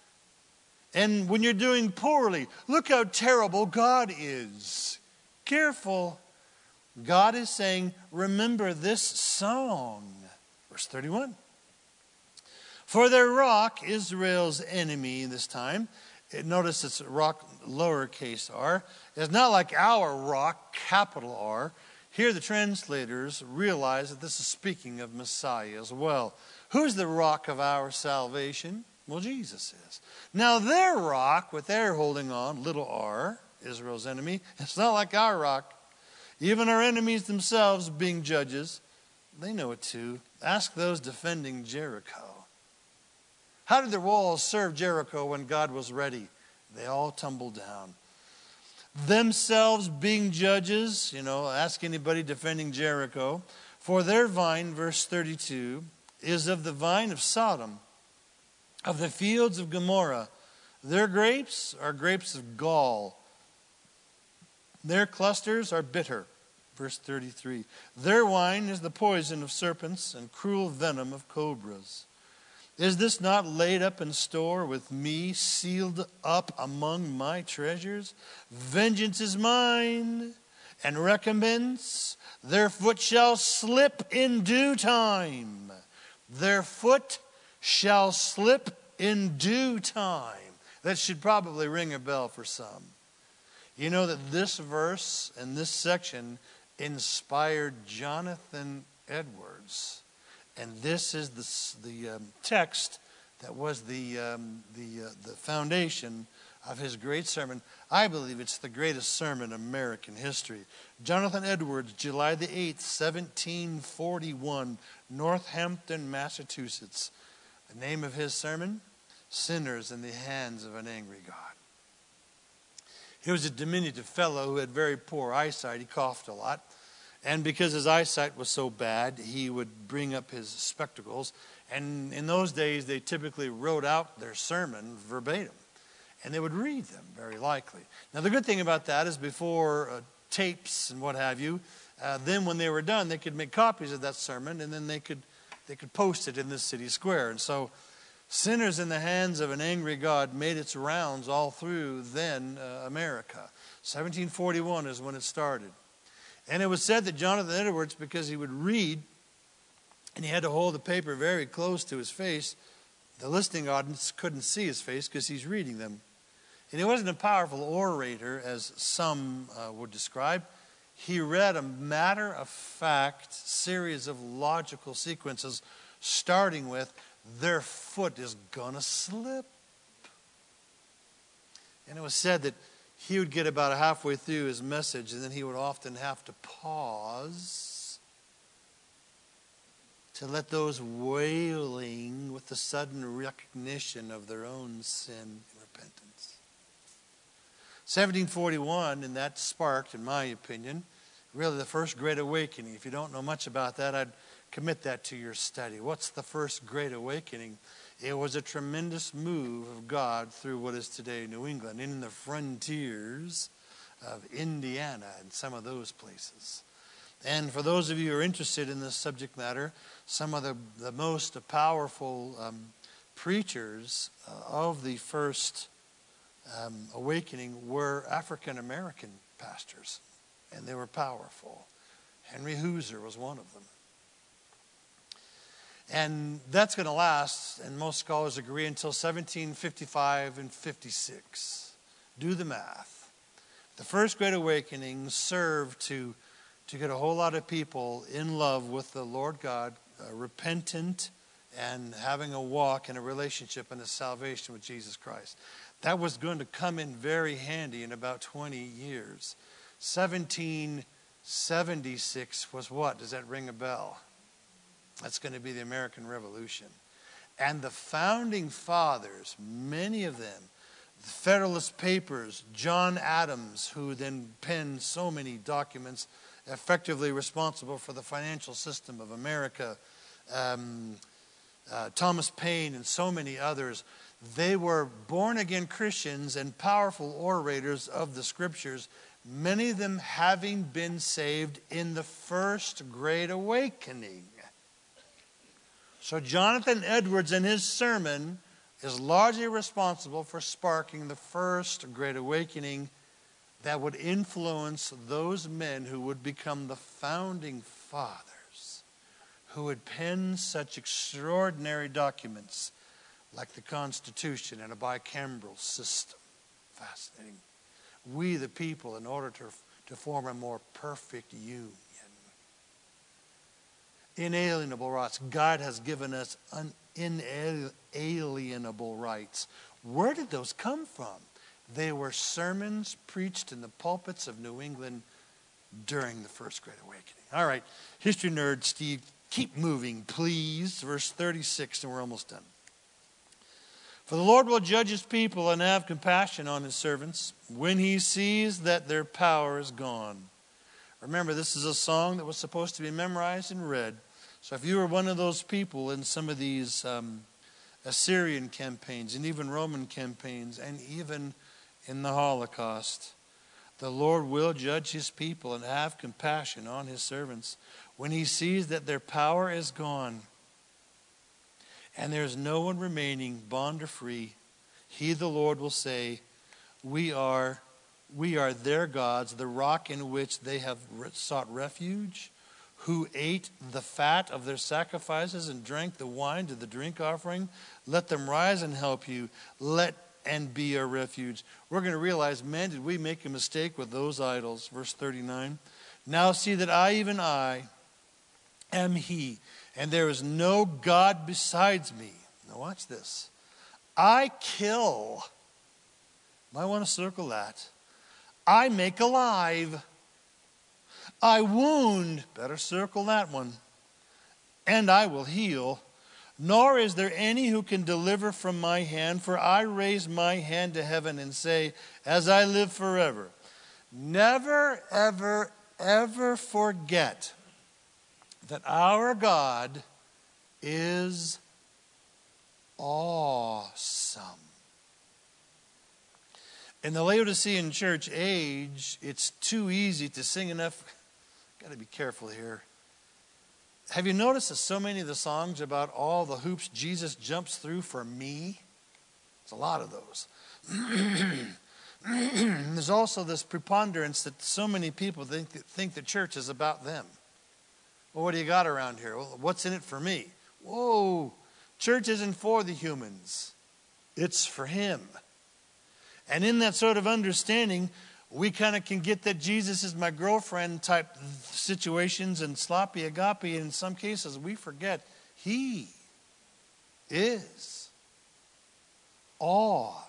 And when you're doing poorly, look how terrible God is. Careful. God is saying, remember this song. Verse thirty-one. For their rock, Israel's enemy this time, notice it's rock lowercase r. It's not like our rock, capital R. Here the translators realize that this is speaking of Messiah as well. Who's the rock of our salvation? Well, Jesus is. Now their rock, what they're holding on, little r, Israel's enemy, it's not like our rock. Even our enemies themselves, being judges, they know it too. Ask those defending Jericho. How did the walls serve Jericho when God was ready? They all tumbled down. Themselves being judges, you know, ask anybody defending Jericho. For their vine, verse thirty-two, is of the vine of Sodom, of the fields of Gomorrah. Their grapes are grapes of gall. Their clusters are bitter. Verse thirty-three. Their wine is the poison of serpents and cruel venom of cobras. Is this not laid up in store with me, sealed up among my treasures? Vengeance is mine, and recompense. Their foot shall slip in due time. Their foot shall slip in due time. That should probably ring a bell for some. You know that this verse and this section inspired Jonathan Edwards. And this is the, the um, text that was the, um, the, uh, the foundation of his great sermon. I believe it's the greatest sermon in American history. Jonathan Edwards, July the eighth, seventeen forty-one, Northampton, Massachusetts. The name of his sermon, Sinners in the Hands of an Angry God. He was a diminutive fellow who had very poor eyesight. He coughed a lot. And because his eyesight was so bad, he would bring up his spectacles. And in those days, they typically wrote out their sermon verbatim. And they would read them, very likely. Now, the good thing about that is before uh, tapes and what have you, uh, then when they were done, they could make copies of that sermon, and then they could they could post it in the city square. And so, Sinners in the Hands of an Angry God made its rounds all through then uh, America. seventeen forty-one is when it started. And it was said that Jonathan Edwards, because he would read and he had to hold the paper very close to his face, the listening audience couldn't see his face because he's reading them. And he wasn't a powerful orator, as some uh, would describe. He read a matter-of-fact series of logical sequences, starting with, their foot is gonna slip. And it was said that he would get about halfway through his message, and then he would often have to pause to let those wailing with the sudden recognition of their own sin and repentance. seventeen forty-one, and that sparked, in my opinion, really the first Great Awakening. If you don't know much about that, I'd commit that to your study. What's the first Great Awakening? It was a tremendous move of God through what is today New England, in the frontiers of Indiana and some of those places. And for those of you who are interested in this subject matter, some of the, the most powerful um, preachers uh, of the first um, awakening were African American pastors, and they were powerful. Henry Hooser was one of them. And that's going to last, and most scholars agree, until seventeen fifty-five and fifty-six. Do the math. The first Great Awakening served to, to get a whole lot of people in love with the Lord God, uh, repentant, and having a walk in a relationship and a salvation with Jesus Christ. That was going to come in very handy in about twenty years. seventeen seventy-six was what? Does that ring a bell? That's going to be the American Revolution. And the founding fathers, many of them, the Federalist Papers, John Adams, who then penned so many documents effectively responsible for the financial system of America, um, uh, Thomas Paine, and so many others, they were born-again Christians and powerful orators of the Scriptures, many of them having been saved in the First Great Awakening. So Jonathan Edwards in his sermon is largely responsible for sparking the First Great Awakening that would influence those men who would become the founding fathers, who would pen such extraordinary documents like the Constitution and a bicameral system. Fascinating. We the people, in order to, to form a more perfect union. Inalienable rights. God has given us un- inalienable rights. Where did those come from? They were sermons preached in the pulpits of New England during the First Great Awakening. All right, history nerd Steve, keep moving, please. Verse thirty-six, and we're almost done. For the Lord will judge his people and have compassion on his servants when he sees that their power is gone. Remember, this is a song that was supposed to be memorized and read. So if you were one of those people in some of these um, Assyrian campaigns and even Roman campaigns and even in the Holocaust, the Lord will judge his people and have compassion on his servants when he sees that their power is gone and there's no one remaining, bond or free. He, the Lord, will say, we are, we are their gods, the rock in which they have sought refuge, who ate the fat of their sacrifices and drank the wine to the drink offering. Let them rise and help you. Let and be our refuge. We're going to realize, man, did we make a mistake with those idols? Verse thirty-nine. Now see that I, even I, am he, and there is no God besides me. Now watch this. I kill. Might want to circle that. I make alive. I wound, better circle that one, and I will heal. Nor is there any who can deliver from my hand, for I raise my hand to heaven and say, as I live forever. Never, ever, ever forget that our God is awesome. In the Laodicean church age, it's too easy to sing enough. Got to be careful here. Have you noticed that so many of the songs about all the hoops Jesus jumps through for me? There's a lot of those. There's also this preponderance that so many people think that, think the church is about them. Well, what do you got around here? Well, what's in it for me? Whoa, church isn't for the humans. It's for him. And in that sort of understanding, we kind of can get that Jesus is my girlfriend type situations and sloppy agape. And in some cases, we forget he is awesome.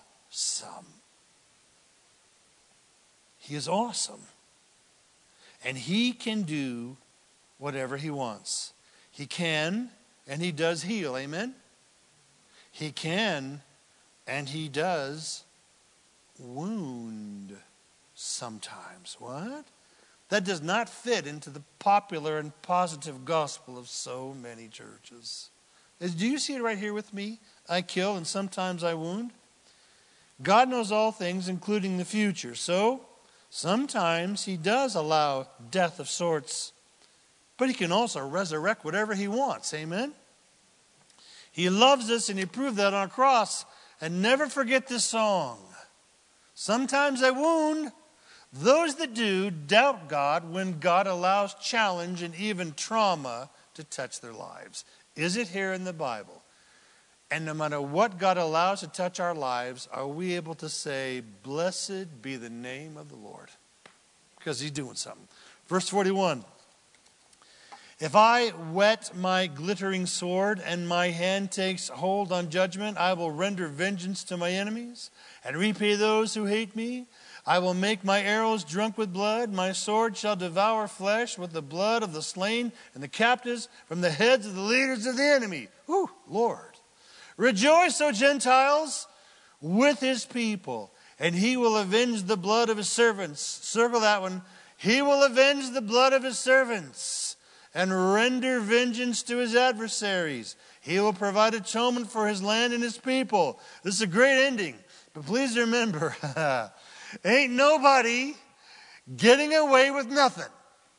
He is awesome. And he can do whatever he wants. He can and he does heal. Amen? He can and he does wound sometimes. What? That does not fit into the popular and positive gospel of so many churches. Do you see it right here with me? I kill and sometimes I wound. God knows all things, including the future. So, sometimes he does allow death of sorts. But he can also resurrect whatever he wants. Amen? He loves us, and he proved that on a cross. And never forget this song. Sometimes I wound. Those that do doubt God when God allows challenge and even trauma to touch their lives. Is it here in the Bible? And no matter what God allows to touch our lives, are we able to say, blessed be the name of the Lord? Because he's doing something. Verse forty-one. If I whet my glittering sword and my hand takes hold on judgment, I will render vengeance to my enemies and repay those who hate me. I will make my arrows drunk with blood. My sword shall devour flesh with the blood of the slain and the captives from the heads of the leaders of the enemy. Whew, Lord. Rejoice, O Gentiles, with his people, and he will avenge the blood of his servants. Circle that one. He will avenge the blood of his servants and render vengeance to his adversaries. He will provide atonement for his land and his people. This is a great ending. But please remember, ain't nobody getting away with nothing.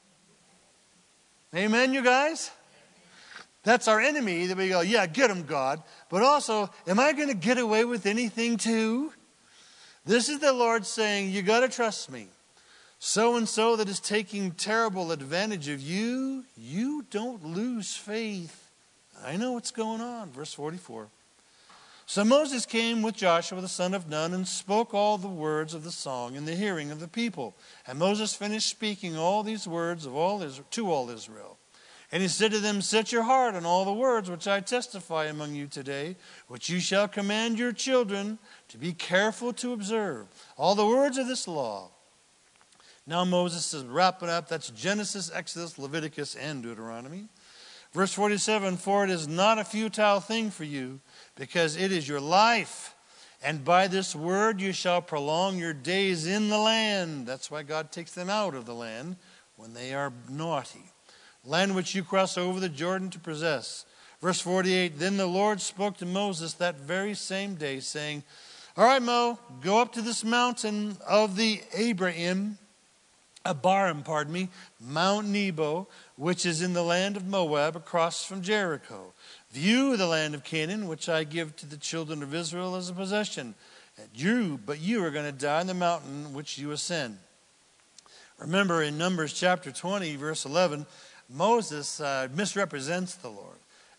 Amen, you guys? That's our enemy that we go, yeah, get him, God. But also, am I going to get away with anything too? This is the Lord saying, you got to trust me. So-and-so that is taking terrible advantage of you, you don't lose faith. I know what's going on. Verse forty-four. So Moses came with Joshua the son of Nun and spoke all the words of the song in the hearing of the people. And Moses finished speaking all these words of all Israel, to all Israel. And he said to them, set your heart on all the words which I testify among you today, which you shall command your children to be careful to observe, all the words of this law. Now Moses is wrapping up. That's Genesis, Exodus, Leviticus, and Deuteronomy. Verse forty-seven, for it is not a futile thing for you, because it is your life. And by this word you shall prolong your days in the land. That's why God takes them out of the land when they are naughty. Land which you cross over the Jordan to possess. Verse forty-eight, then the Lord spoke to Moses that very same day, saying, all right, Mo, go up to this mountain of the Abraham, Abarim, pardon me, Mount Nebo, which is in the land of Moab, across from Jericho. View the land of Canaan, which I give to the children of Israel as a possession. And you, but you are going to die on the mountain which you ascend. Remember in Numbers chapter twenty, verse eleven, Moses uh, misrepresents the Lord.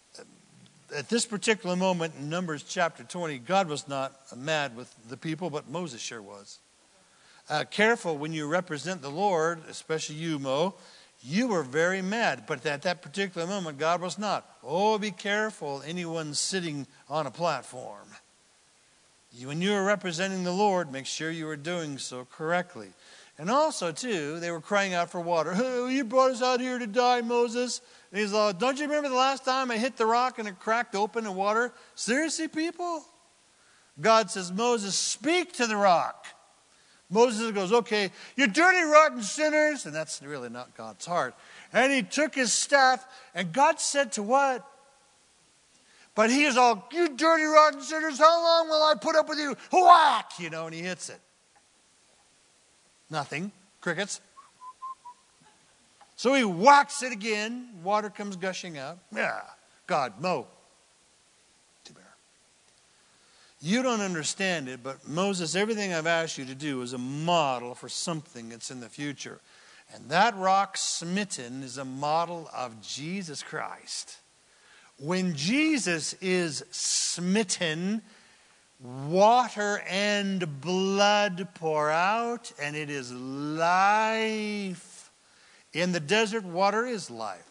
At this particular moment in Numbers chapter twenty, God was not mad with the people, but Moses sure was. Uh, careful when you represent the Lord, especially you, Mo. You were very mad, but at that particular moment, God was not. Oh, be careful, anyone sitting on a platform. You, when you are representing the Lord, make sure you are doing so correctly. And also, too, they were crying out for water. Oh, you brought us out here to die, Moses. And he's like, don't you remember the last time I hit the rock and it cracked open in water? Seriously, people? God says, Moses, speak to the rock. Moses goes, okay, you dirty, rotten sinners. And that's really not God's heart. And he took his staff, and God said to what? But he is all, you dirty, rotten sinners, how long will I put up with you? Whack! You know, and he hits it. Nothing. Crickets. So he whacks it again. Water comes gushing out. Yeah. God, Mo. Too bad. You don't understand it, but Moses, everything I've asked you to do is a model for something that's in the future. And that rock smitten is a model of Jesus Christ. When Jesus is smitten, water and blood pour out, and it is life. In the desert, water is life.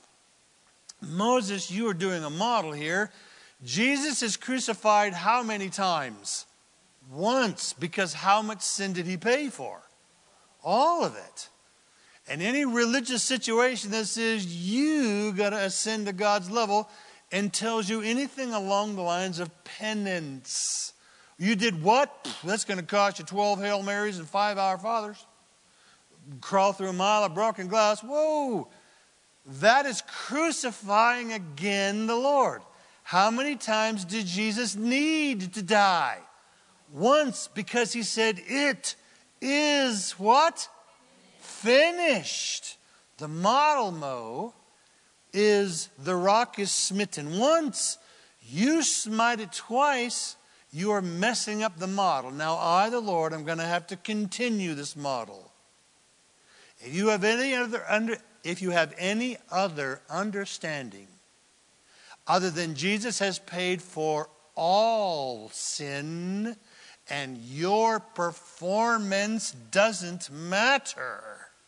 Moses, you are doing a model here. Jesus is crucified how many times? Once. Because how much sin did he pay for? All of it. And any religious situation that says you got to ascend to God's level, and tells you anything along the lines of penance. You did what? That's going to cost you twelve Hail Marys and five Our Fathers. Crawl through a mile of broken glass. Whoa! That is crucifying again the Lord. How many times did Jesus need to die? Once, because he said, it is what? Finished. The model mo is the rock is smitten. Once, you smite it twice, you are messing up the model. Now I, the Lord, am going to have to continue this model. If you have any other under, if you have any other understanding other than Jesus has paid for all sin and your performance doesn't matter,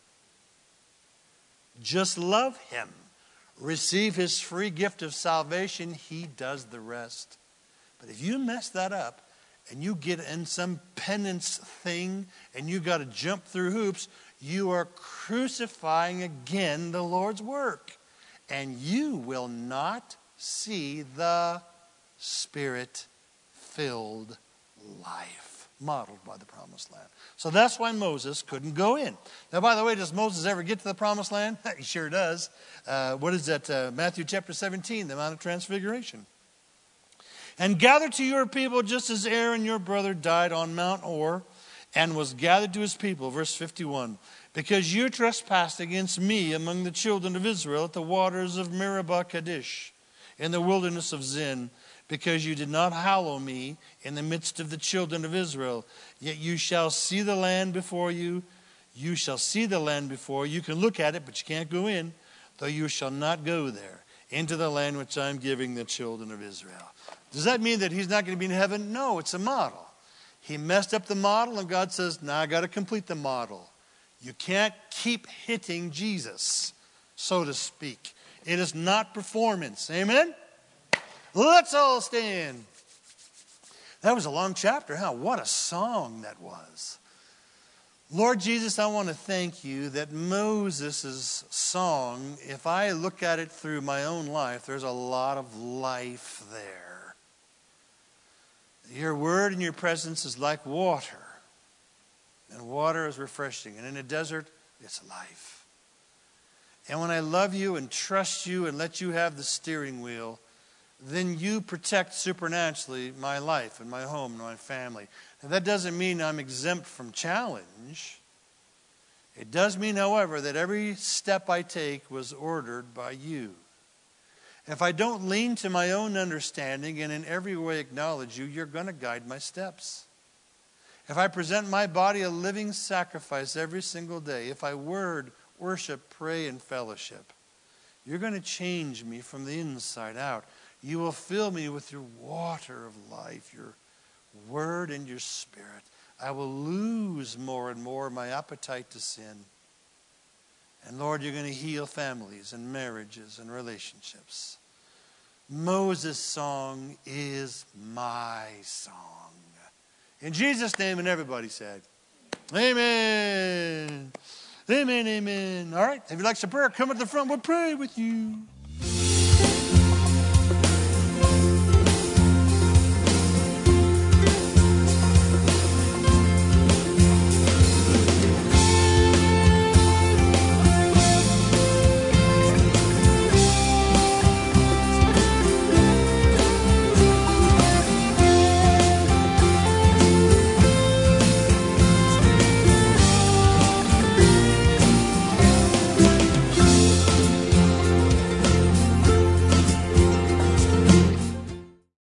just love him. Receive his free gift of salvation. He does the rest. But if you mess that up and you get in some penance thing and you got to jump through hoops, you are crucifying again the Lord's work. And you will not see the Spirit-filled life modeled by the promised land. So that's why Moses couldn't go in. Now, by the way, does Moses ever get to the promised land? He sure does. Uh, what is that? Uh, Matthew chapter seventeen, the Mount of Transfiguration. And gather to your people just as Aaron your brother died on Mount Or and was gathered to his people. Verse fifty-one. Because you trespassed against me among the children of Israel at the waters of Meribah Kadesh in the wilderness of Zin, because you did not hallow me in the midst of the children of Israel. Yet you shall see the land before you. You shall see the land before you. You can look at it, but you can't go in, though you shall not go there, into the land which I am giving the children of Israel. Does that mean that he's not going to be in heaven? No, it's a model. He messed up the model, and God says, now I got to complete the model. You can't keep hitting Jesus, so to speak. It is not performance. Amen? Let's all stand. That was a long chapter, huh? What a song that was. Lord Jesus, I want to thank you that Moses' song, if I look at it through my own life, there's a lot of life there. Your word and your presence is like water. And water is refreshing. And in a desert, it's life. And when I love you and trust you and let you have the steering wheel, then you protect supernaturally my life and my home and my family. And that doesn't mean I'm exempt from challenge. It does mean, however, that every step I take was ordered by you. If I don't lean to my own understanding and in every way acknowledge you, you're going to guide my steps. If I present my body a living sacrifice every single day, if I word, worship, pray, and fellowship, you're going to change me from the inside out. You will fill me with your water of life, your word and your spirit. I will lose more and more my appetite to sin. And Lord, you're going to heal families and marriages and relationships. Moses' song is my song. In Jesus' name, and everybody said, amen. Amen, amen. All right, if you'd like some prayer, come at the front. We'll pray with you.